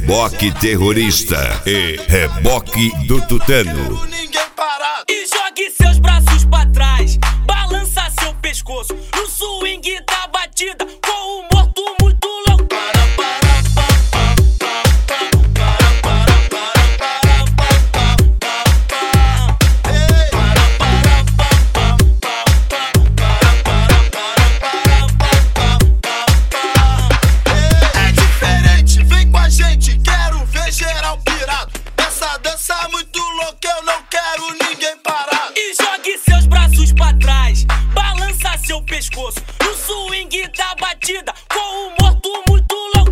Reboque Terrorista e Reboque do Tutano. E jogue seus braços pra trás, balança seu pescoço no swing da batida, com o morto muito louco. É diferente, vem com a gente, quero ver geral pirado. Essa dança é muito louca, eu não quero ninguém parado. E jogue seus braços pra trás, balança seu pescoço no swing da batida, com o morto muito louco.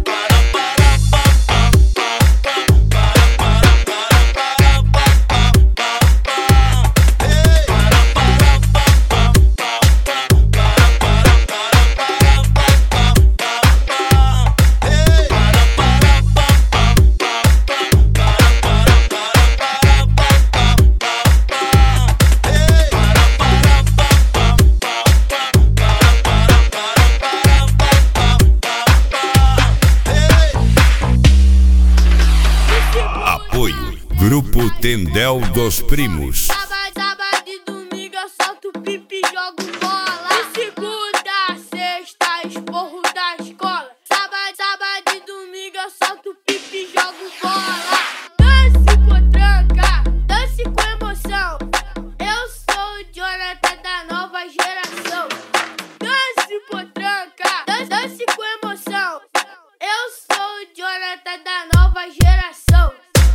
Apoio Grupo Tendel dos Primos. Sábado e domingo eu solto pipi e jogo bola. De segunda a sexta, esporro da escola. Sábado e domingo eu solto pipi e jogo bola. Dance potranca, dance com emoção. Eu sou o Jonathan da nova geração. Dance potranca, dance com emoção. Eu sou o Jonathan da nova geração.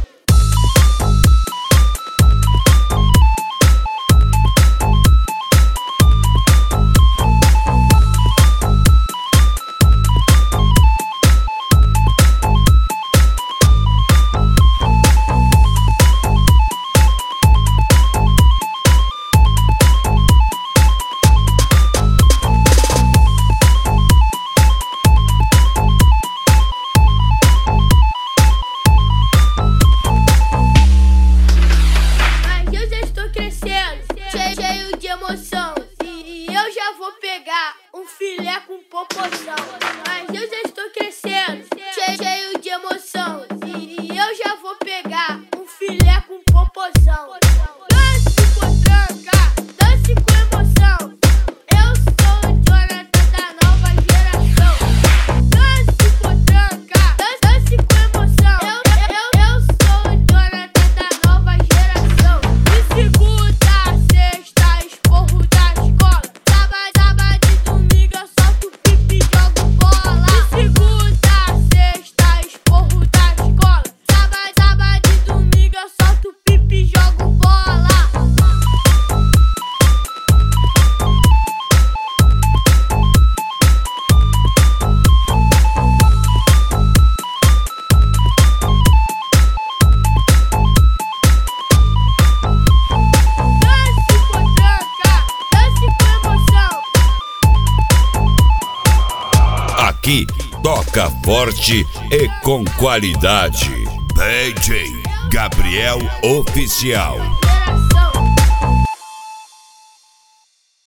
Cheio de emoção, e eu já vou pegar um filé com popozão. Mas eu já estou crescendo, cheio de emoção, e eu já vou pegar um filé com popozão. Dance potranca, dance com emoção. Eu sou o Jonathan da nova geração. Dance potranca, dance com emoção. Eu sou o Jonathan da nova geração. De segunda a sexta, esporro da escola. Sábado e domingo eu solto pipi e jogo bola. De segunda a sexta, esporro da escola. Sábado e domingo eu solto pipi e jogo bola. Dance potranca, dance com emoção. Aqui toca forte e com qualidade. DJ Gabriel Oficial.